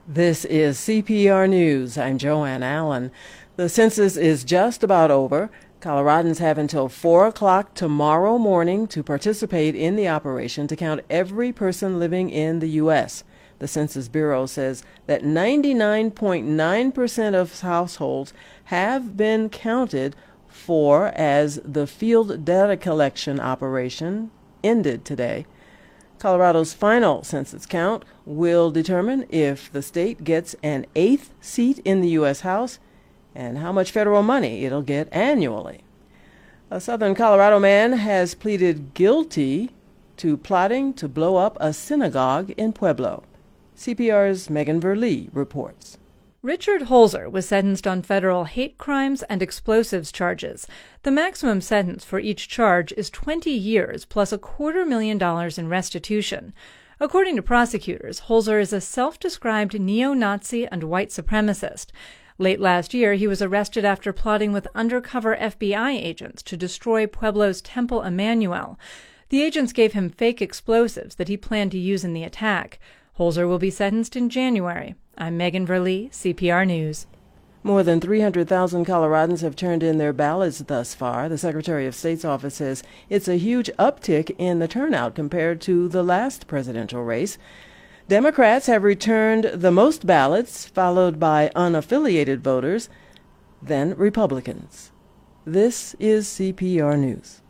This is CPR News. I'm Joanne Allen. The census is just about over. Coloradans have until 4 o'clock tomorrow morning to participate in the operation to count every person living in the U.S. The Census Bureau says that 99.9% of households have been counted for as the field data collection operation ended today. Colorado's final census count will determine if the state gets an 8th seat in the U.S. House and how much federal money it'll get annually. A southern Colorado man has pleaded guilty to plotting to blow up a synagogue in Pueblo. CPR's Megan Verlee reports. Richard Holzer was sentenced on federal hate crimes and explosives charges. The maximum sentence for each charge is 20 years plus $250,000 in restitution. According to prosecutors, Holzer is a self-described neo-Nazi and white supremacist. Late last year, he was arrested after plotting with undercover FBI agents to destroy Pueblo's Temple Emmanuel. The agents gave him fake explosives that he planned to use in the attack. Holzer will be sentenced in January. I'm Megan Verlee, CPR News. More than 300,000 Coloradans have turned in their ballots thus far. The Secretary of State's office says it's a huge uptick in the turnout compared to the last presidential race. Democrats have returned the most ballots, followed by unaffiliated voters, then Republicans. This is CPR News.